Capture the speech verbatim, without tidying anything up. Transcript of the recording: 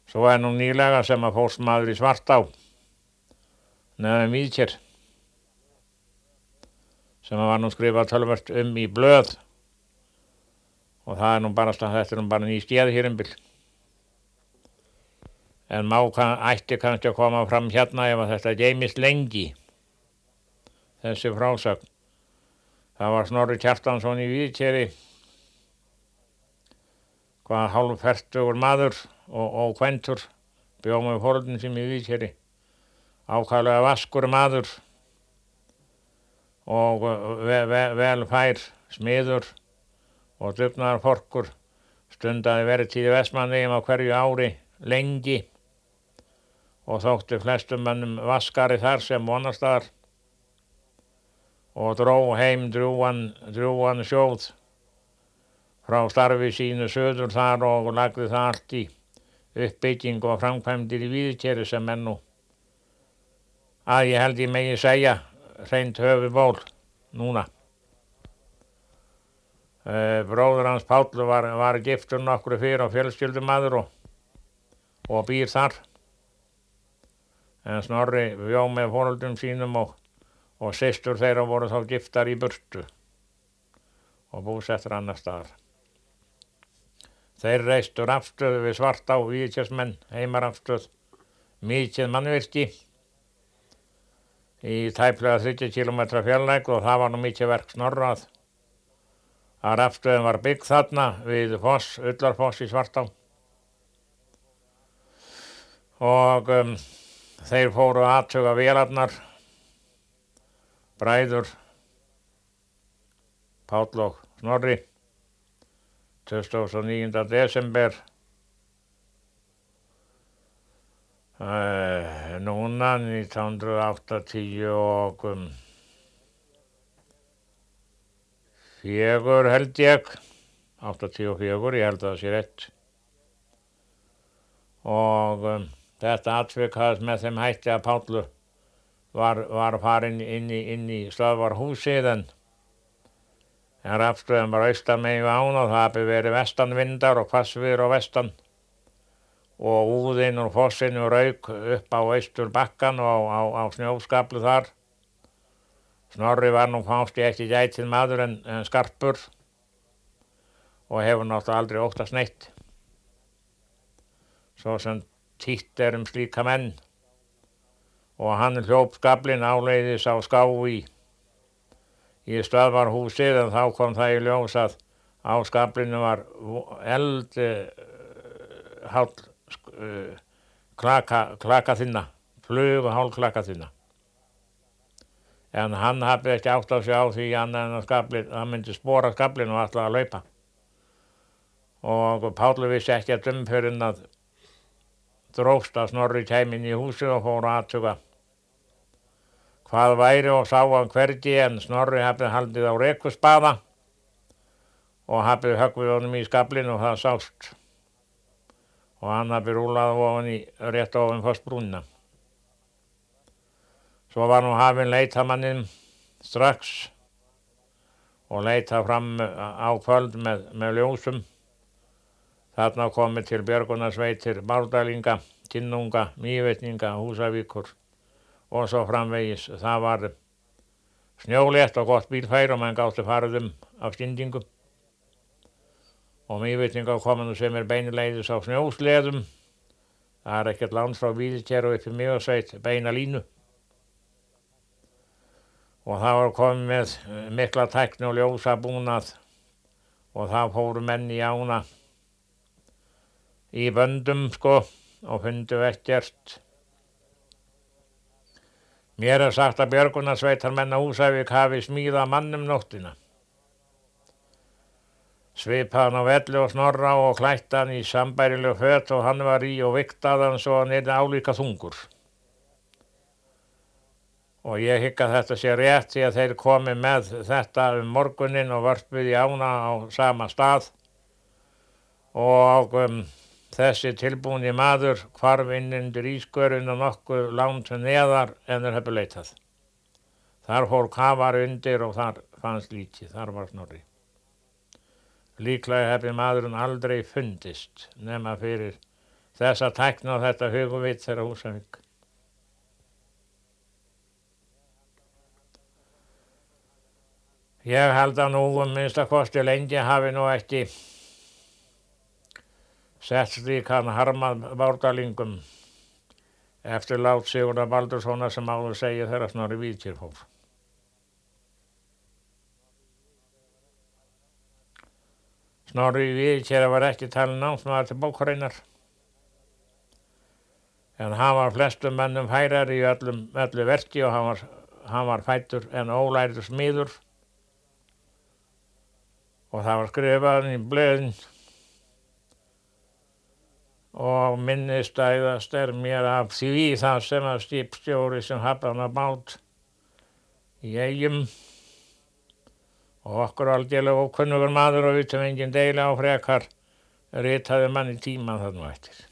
Svo er nú nýlega sem að fórst maður í Svartá, neðan Víðker, sem að var nú skrifað tölvört um í blöð og það er nú bara, þetta er nú bara ný skeið hér um bil. En má kann, ætti kannski að koma fram hérna ef að þetta geymist lengi, þessi frásögn. Það var Snorri Kjartansson í Víðkeri, hvað hálffertugur maður og, og kventur, bjó með foreldrum sínum í Víðkeri, ákaflega vaskur maður og ve, ve, vel fær smiður og dugnaðarforkur, stundaði vertíð í Vestmannaeyjum á hverju ári lengi og þótti flestum mönnum vaskari þar sem vonarstaðar og dró heim drjúgan, drjúgan sjóð frá starfi sínu söður þar og lagði það allt í uppbygging og framkvæmdir í Víðkeri sem er nú, að ég held ég megi segja, hreint höfuðból núna. Uh, bróður hans Páll var, var giftur nokkru fyrir og fjölskyldumaður og, og býr þar. En Snorri bjó með foreldrum sínum og og systur þeirra voru þá giftar í burtu og búsettar annars staðar. Þeir reistu rafstöð við Svartá, Víðkersmenn, heimarafstöð, mikið mannvirki í tæplega þriggja kílómetra fjarlægð og það var nú mikið verk Snorra að, að rafstöðin var byggð þarna við Foss, Ullarfoss í Svartá. Og um, þeir fóru að athuga vélarnar, bræður Páll og Snorri, tuttugasta og níunda desember uh, núna nítján hundruð áttatíu og um, fjögur held ég, áttatíu og fjögur, ég held að það sé rétt. Og um, þetta atvik hafðist með þeim hætti að Páll Var, var farin inn í, inn í stöðvarhúsið en, en rafstöðin var austan megin við ána og það hafi verið vestanvindar og hvassviður á vestan og úðinn úr fossinu rauk upp á austur bakkan og á, á, á snjóskaflu þar. Snorri var nú fást ég ekki gætinn maður en, en skarpur og hefur náttúrulega aldrei óttast neitt. Svo sem títt er um slíka menn. Og hann hljóp skaflinn áleiðis á ská í, í stöðvarhúsið en þá kom það í ljós að á skaflinu var eld uh, hál uh, klaka, klakaþynna, flug og hálf klakaþynna. En hann hafði ekki átt á sig á því annað en að skaflinn, hann myndi spora skaflinn og ætlaði að laupa. Og Páll vissi ekki að um fyrir að dróst að Snorri kæmi inn í húsið og fór að athuga hvað væri og sá hann hvergi en Snorri hafði haldið á rekuspaða og hafði höggvið honum í skaflinn og það sást. Og hann hafði rúlað ofan í rétt ofan fossbrúnina. Svo var nú hafinn leitamanninn strax og leita fram á kvöld með, með ljósum. Þarna komið til björgunarsveitir Bárdalinga, Kinnunga, Mývetninga, Húsavíkur og svo framvegis. Það var snjólétt og gott bílfæri og menn gátti farið um af skyndingu. Og Mývetninga komið nú sem er beinuleiðis á snjósleðum. Það er ekkert langt frá Víðker og upp í Mývatnssveit, beina línu. Og það var komið með mikla tækni og ljósabúnað og það fóru menn í ána í böndum sko og fundu ekkert. Mér er sagt að björgunarsveitarmenn á Húsavík hafi smíðað mann um nóttina. Svipaðan á velli og Snorra og klætt hann í sambærileg föt og hann var í og vigtað hann svo hann yrði álíka þungur. Og ég hygg að þetta sé rétt því að þeir komi með þetta um morguninn og vörpuð í ána á sama stað og um, þessi tilbúni maður hvarf inn undir ískörun og nokkuð langt neðar en þeir hefðu leitað. Þar fór kafar undir og þar fannst lítið, þar var Snorri. Líklega hefði maðurinn aldrei fundist nema fyrir þessa tækni og þetta hugvit þeirra Húsavík. Ég held að nú um minnsta kosti lengi hafi nú ekki sett slíkan harmað Bárdalingum eftir lát Sigurðar Baldurssonar sem áður segir þeirra Snorri Víðir fór. Snorri Víðir var ekki talinn námsmaður til bókarinnar, en hann var flestum mönnum færari í öllum, öllu verki og hann var, hann var fæddur en ólærður smiður og það var skrifað í blöðin og minnistæðast er mér af því það sem að skipstjóri sem hafði hann bát í Eyjum og okkur algjörlega ókunnugur maður og utan engin deila á frekar ritaði mann í tíman þarna eftir.